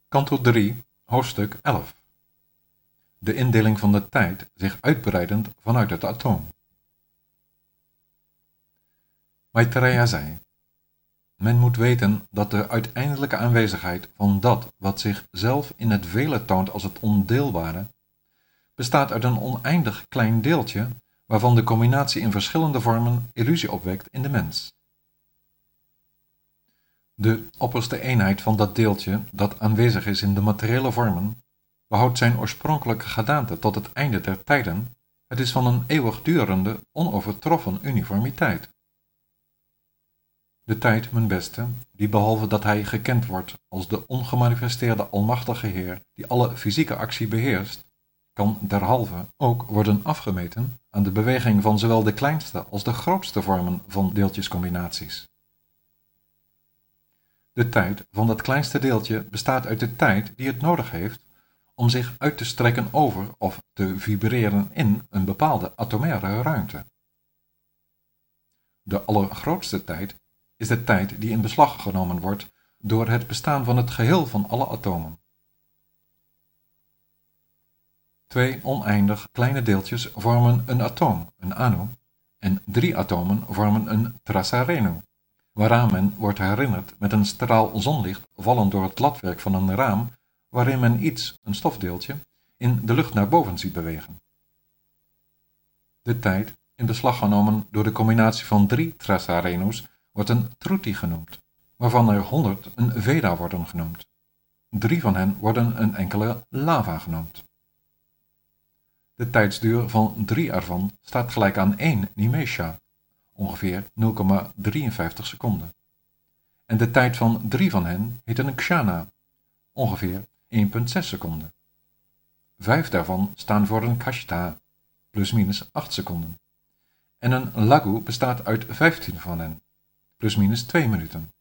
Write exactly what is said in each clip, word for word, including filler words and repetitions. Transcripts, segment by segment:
Kanto drie, hoofdstuk elf. De indeling van de tijd zich uitbreidend vanuit het atoom. Maitreya zei: men moet weten dat de uiteindelijke aanwezigheid van dat wat zichzelf in het vele toont als het ondeelbare, bestaat uit een oneindig klein deeltje, waarvan de combinatie in verschillende vormen illusie opwekt in de mens. De opperste eenheid van dat deeltje, dat aanwezig is in de materiële vormen, behoudt zijn oorspronkelijke gedaante tot het einde der tijden. Het is van een eeuwigdurende, onovertroffen uniformiteit. De tijd, mijn beste, die behalve dat hij gekend wordt als de ongemanifesteerde almachtige Heer die alle fysieke actie beheerst, kan derhalve ook worden afgemeten aan de beweging van zowel de kleinste als de grootste vormen van deeltjescombinaties. De tijd van dat kleinste deeltje bestaat uit de tijd die het nodig heeft om zich uit te strekken over of te vibreren in een bepaalde atomaire ruimte. De allergrootste tijd is de tijd die in beslag genomen wordt door het bestaan van het geheel van alle atomen. Twee oneindig kleine deeltjes vormen een atoom, een anu, en drie atomen vormen een trasarenu, waaraan men wordt herinnerd met een straal zonlicht vallend door het latwerk van een raam, waarin men iets, een stofdeeltje, in de lucht naar boven ziet bewegen. De tijd, in beslag genomen door de combinatie van drie trasarenus, wordt een truti genoemd, waarvan er honderd een veda worden genoemd. Drie van hen worden een enkele lava genoemd. De tijdsduur van drie ervan staat gelijk aan één nimesha, ongeveer nul komma drieënvijftig seconden. En de tijd van drie van hen heet een kshana, ongeveer één komma zes seconden. Vijf daarvan staan voor een kashta, plusminus acht seconden. En een lagu bestaat uit vijftien van hen, plusminus twee minuten.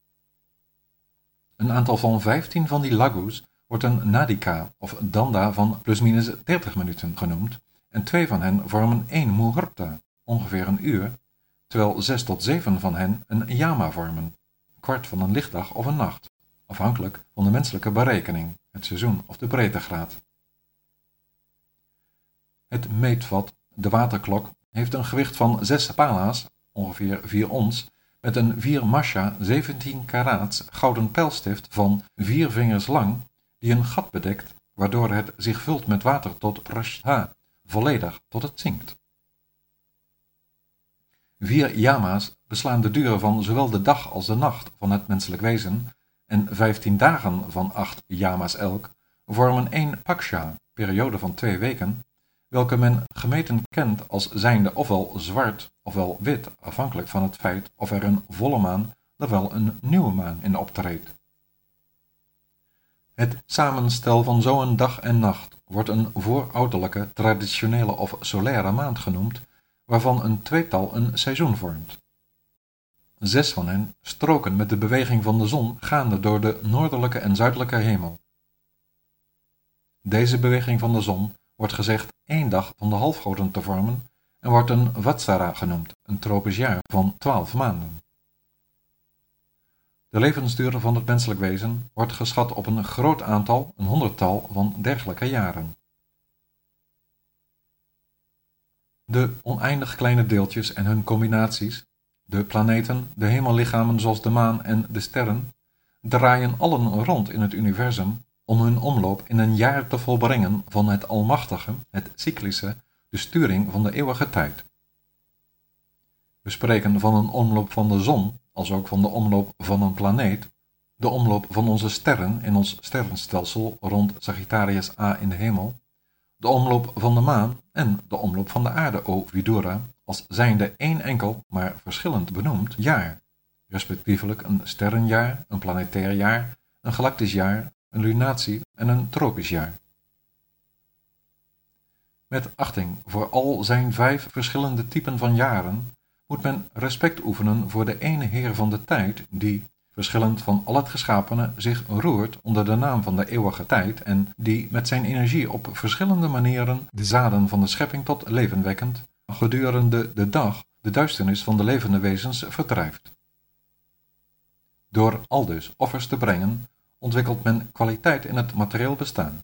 Een aantal van vijftien van die lagus wordt een nadika of danda van plusminus dertig minuten genoemd, en twee van hen vormen één muhurta, ongeveer een uur, terwijl zes tot zeven van hen een yama vormen, een kwart van een lichtdag of een nacht, afhankelijk van de menselijke berekening, het seizoen of de breedtegraad. Het meetvat, de waterklok, heeft een gewicht van zes pala's, ongeveer vier ons, met een vier masha zeventien karaats gouden pijlstift van vier vingers lang, die een gat bedekt, waardoor het zich vult met water tot prashtha, volledig tot het zinkt. Vier yama's beslaan de duur van zowel de dag als de nacht van het menselijk wezen, en vijftien dagen van acht yama's elk vormen één paksha, periode van twee weken, welke men gemeten kent als zijnde ofwel zwart ofwel wit, afhankelijk van het feit of er een volle maan ofwel een nieuwe maan in optreedt. Het samenstel van zo'n dag en nacht wordt een voorouderlijke, traditionele of solaire maand genoemd, waarvan een tweetal een seizoen vormt. Zes van hen stroken met de beweging van de zon gaande door de noordelijke en zuidelijke hemel. Deze beweging van de zon wordt gezegd één dag van de halfgoden te vormen en wordt een vatsara genoemd, een tropisch jaar van twaalf maanden. De levensduur van het menselijk wezen wordt geschat op een groot aantal, een honderdtal van dergelijke jaren. De oneindig kleine deeltjes en hun combinaties, de planeten, de hemellichamen zoals de maan en de sterren, draaien allen rond in het universum om hun omloop in een jaar te volbrengen van het almachtige, het cyclische, de sturing van de eeuwige tijd. We spreken van een omloop van de zon, als ook van de omloop van een planeet, de omloop van onze sterren in ons sterrenstelsel rond Sagittarius A in de hemel, de omloop van de maan en de omloop van de aarde, o Vidura, als zijnde één enkel, maar verschillend benoemd jaar, respectievelijk een sterrenjaar, een planetair jaar, een galactisch jaar, een lunatie en een tropisch jaar. Met achting voor al zijn vijf verschillende typen van jaren moet men respect oefenen voor de ene Heer van de tijd die, verschillend van al het geschapene, zich roert onder de naam van de eeuwige tijd en die met zijn energie op verschillende manieren de zaden van de schepping tot leven wekkend, gedurende de dag de duisternis van de levende wezens verdrijft. Door aldus offers te brengen, ontwikkelt men kwaliteit in het materieel bestaan.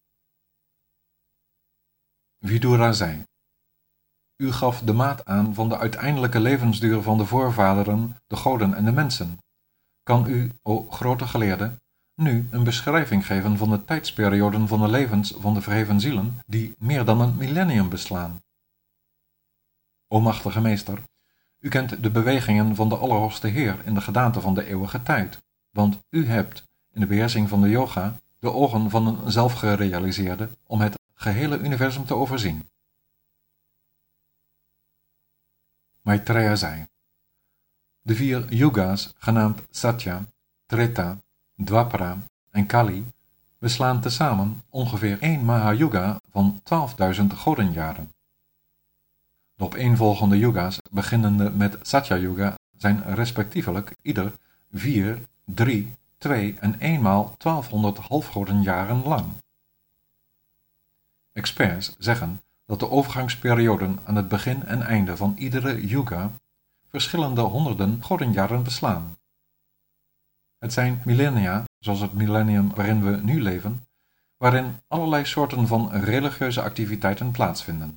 Vidura zei: U gaf de maat aan van de uiteindelijke levensduur van de voorvaderen, de goden en de mensen. Kan u, o grote geleerde, nu een beschrijving geven van de tijdsperioden van de levens van de verheven zielen die meer dan een millennium beslaan? O machtige meester, u kent de bewegingen van de Allerhoogste Heer in de gedaante van de eeuwige tijd, want u hebt, in de beheersing van de yoga, de ogen van een zelfgerealiseerde om het gehele universum te overzien. Maitreya zei: De vier yuga's, genaamd Satya, Treta, Dwapara en Kali, beslaan tezamen ongeveer één Mahayuga van twaalfduizend godenjaren. De opeenvolgende yuga's, beginnende met Satya Yuga, zijn respectievelijk ieder vier, drie, twee en eenmaal twaalfhonderd halfgodenjaren lang. Experts zeggen dat de overgangsperioden aan het begin en einde van iedere yuga verschillende honderden godenjaren beslaan. Het zijn millennia, zoals het millennium waarin we nu leven, waarin allerlei soorten van religieuze activiteiten plaatsvinden.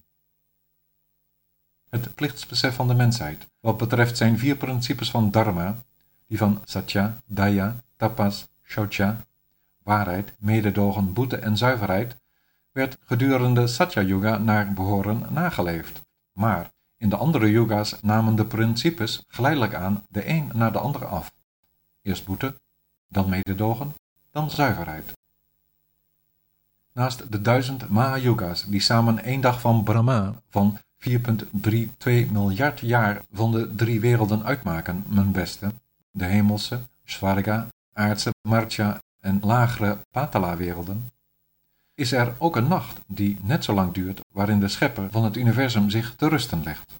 Het plichtsbesef van de mensheid, wat betreft zijn vier principes van dharma, die van satya, daya, tapas, shaucha, waarheid, mededogen, boete en zuiverheid, werd gedurende Satya Yuga naar behoren nageleefd, maar in de andere yuga's namen de principes geleidelijk aan de een na de ander af. Eerst boete, dan mededogen, dan zuiverheid. Naast de duizend Mahayuga's die samen één dag van Brahma van vier komma tweeëndertig miljard jaar van de drie werelden uitmaken, mijn beste, de hemelse, Svarga, aardse, Martya en lagere Patala-werelden, is er ook een nacht die net zo lang duurt waarin de schepper van het universum zich te rusten legt.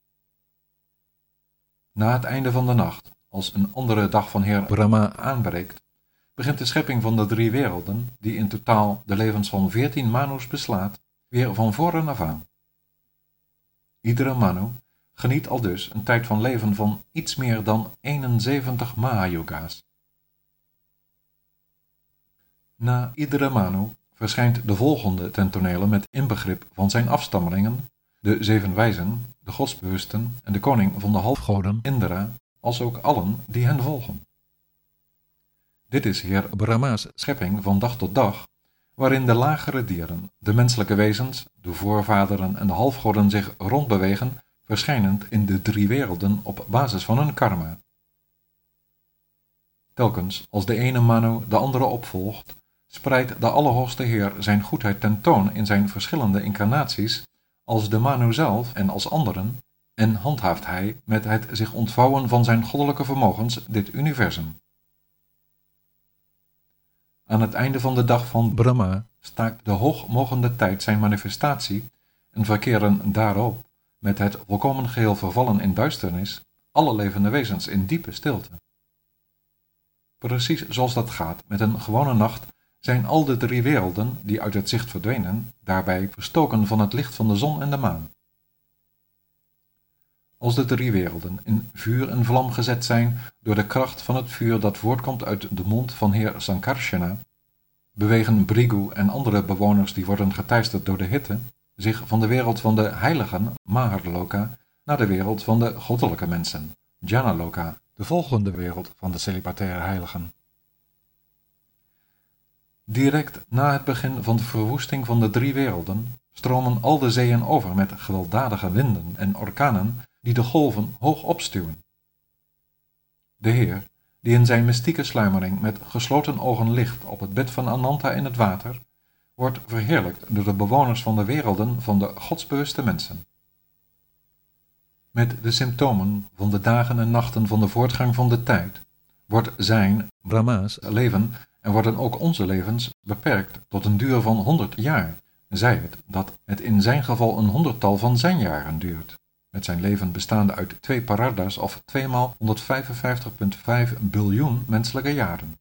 Na het einde van de nacht, als een andere dag van Heer Brahma aanbreekt, begint de schepping van de drie werelden, die in totaal de levens van veertien manus beslaat, weer van voren af aan. Iedere manu geniet aldus een tijd van leven van iets meer dan eenenzeventig Mahayuga's. Na iedere manu verschijnt de volgende ten tonele met inbegrip van zijn afstammelingen, de zeven wijzen, de godsbewusten en de koning van de halfgoden Indra, als ook allen die hen volgen. Dit is Heer Brahma's schepping van dag tot dag, waarin de lagere dieren, de menselijke wezens, de voorvaderen en de halfgoden zich rondbewegen, verschijnend in de drie werelden op basis van hun karma. Telkens als de ene manu de andere opvolgt, spreidt de Allerhoogste Heer zijn goedheid tentoon in zijn verschillende incarnaties als de manu zelf en als anderen, en handhaaft hij met het zich ontvouwen van zijn goddelijke vermogens dit universum. Aan het einde van de dag van Brahma staakt de hoogmogende tijd zijn manifestatie en verkeren daarop, met het volkomen geheel vervallen in duisternis, alle levende wezens in diepe stilte. Precies zoals dat gaat met een gewone nacht, zijn al de drie werelden, die uit het zicht verdwenen, daarbij verstoken van het licht van de zon en de maan. Als de drie werelden in vuur en vlam gezet zijn door de kracht van het vuur dat voortkomt uit de mond van Heer Sankarsana, bewegen Brigu en andere bewoners die worden geteisterd door de hitte zich van de wereld van de heiligen, Maharloka, naar de wereld van de goddelijke mensen, Janaloka, de volgende wereld van de celibataire heiligen. Direct na het begin van de verwoesting van de drie werelden stromen al de zeeën over met gewelddadige winden en orkanen die de golven hoog opstuwen. De Heer, die in zijn mystieke sluimering met gesloten ogen ligt op het bed van Ananta in het water, wordt verheerlijkt door de bewoners van de werelden van de godsbewuste mensen. Met de symptomen van de dagen en nachten van de voortgang van de tijd wordt zijn, Brahma's, leven en worden ook onze levens beperkt tot een duur van honderd jaar, zij het dat het in zijn geval een honderdtal van zijn jaren duurt, met zijn leven bestaande uit twee parardas of tweemaal honderdvijfenvijftig komma vijf biljoen menselijke jaren.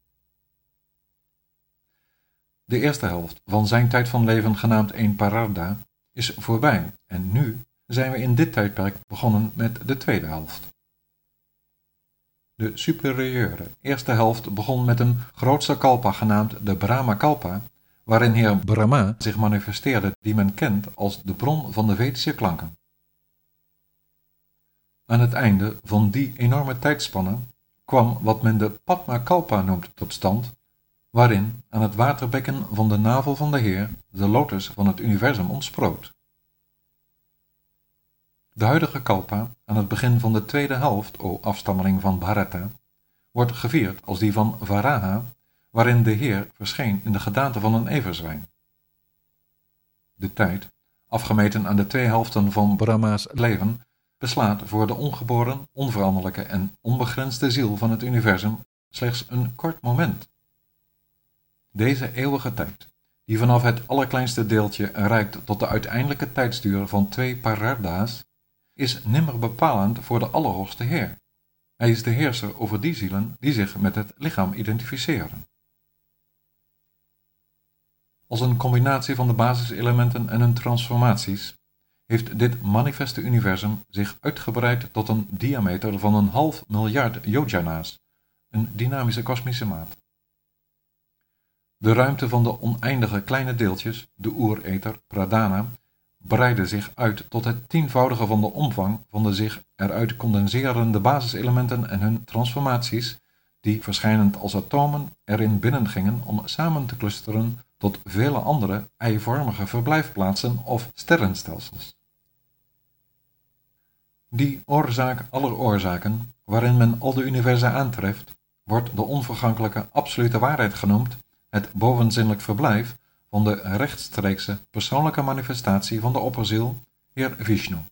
De eerste helft van zijn tijd van leven, genaamd één pararda, is voorbij en nu zijn we in dit tijdperk begonnen met de tweede helft. De superieure eerste helft begon met een grootste kalpa genaamd de Brahma Kalpa, waarin heer Brahma zich manifesteerde, die men kent als de bron van de Vedische klanken. Aan het einde van die enorme tijdspanne kwam wat men de Padma Kalpa noemt tot stand, waarin aan het waterbekken van de navel van de Heer de lotus van het universum ontsproot. De huidige kalpa, aan het begin van de tweede helft, o afstammeling van Bharata, wordt gevierd als die van Varaha, waarin de Heer verscheen in de gedaante van een everzwijn. De tijd, afgemeten aan de twee helften van Brahma's leven, beslaat voor de ongeboren, onveranderlijke en onbegrensde ziel van het universum slechts een kort moment. Deze eeuwige tijd, die vanaf het allerkleinste deeltje reikt tot de uiteindelijke tijdsduur van twee pararda's, is nimmer bepalend voor de Allerhoogste Heer. Hij is de heerser over die zielen die zich met het lichaam identificeren. Als een combinatie van de basiselementen en hun transformaties heeft dit manifeste universum zich uitgebreid tot een diameter van een half miljard yojana's, een dynamische kosmische maat. De ruimte van de oneindige kleine deeltjes, de oerether, pradana, breidde zich uit tot het tienvoudige van de omvang van de zich eruit condenserende basiselementen en hun transformaties, die verschijnend als atomen erin binnengingen om samen te clusteren tot vele andere eivormige verblijfplaatsen of sterrenstelsels. Die oorzaak aller oorzaken, waarin men al de universa aantreft, wordt de onvergankelijke absolute waarheid genoemd, het bovenzinnelijk verblijf van de rechtstreekse persoonlijke manifestatie van de opperziel, Heer Vishnu.